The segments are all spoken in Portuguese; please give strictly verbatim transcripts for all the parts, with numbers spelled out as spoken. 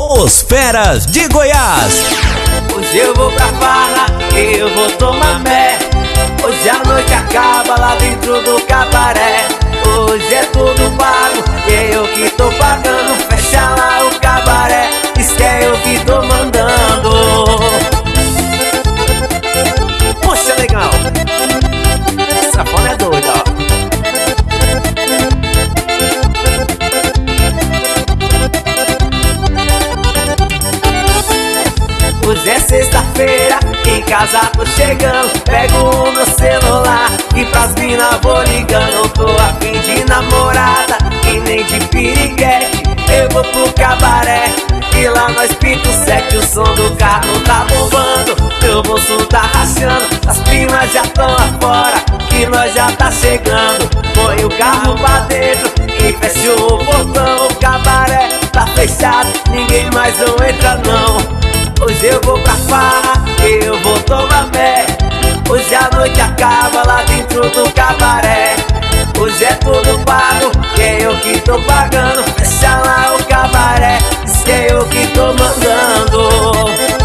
Os Feras de Goiás. Hoje eu vou pra farra, eu vou tomar mé. Hoje a noite acaba lá dentro do cabaré. Hoje é tudo pago, é eu que tô pagando. Fecha lá o cabaré, diz que é eu que tô mandando. Poxa, legal. Essa fona é doida, ó. Hoje é sexta-feira, em casa tô chegando. Pego o meu celular e pras mina vou ligando. Tô a fim de namorada e nem de piriguete. Eu vou pro cabaré e lá nós pinta o sete. O som do carro tá bombando, meu bolso tá rachando. As primas já tão lá fora que nós já tá chegando. Põe o carro pra dentro e fecha o portão. O cabaré tá fechado, ninguém mais não entra não. Hoje eu vou pra farra, eu vou tomar mé. Hoje a noite acaba lá dentro do cabaré. Hoje é tudo pago, que é eu que tô pagando. Fecha lá o cabaré, diz que é eu que tô mandando.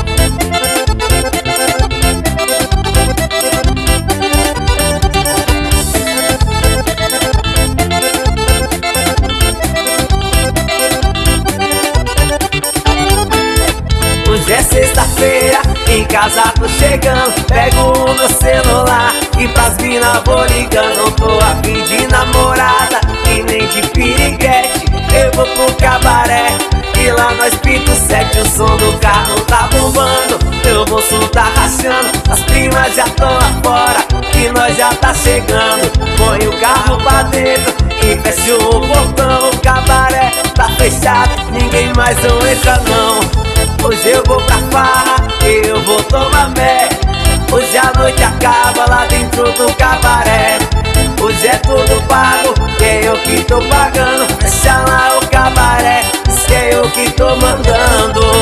Hoje é sexta-feira, em casa tô chegando. Pego o meu celular e pras mina vou ligando. Não tô a fim de namorada e nem de piriguete. Eu vou pro cabaré e lá nós pinta o sete. O som do carro tá bombando, meu bolso tá rachando. As primas já tão lá fora que nós já tá chegando. Põe o carro pra dentro e fecha o portão. O cabaré tá fechado, ninguém mais não entra não. Hoje eu vou pra farra, eu vou tomar mé. Hoje a noite acaba lá dentro do cabaré. Hoje é tudo pago, que é eu que tô pagando. Fecha lá o cabaré, diz que é eu que tô mandando.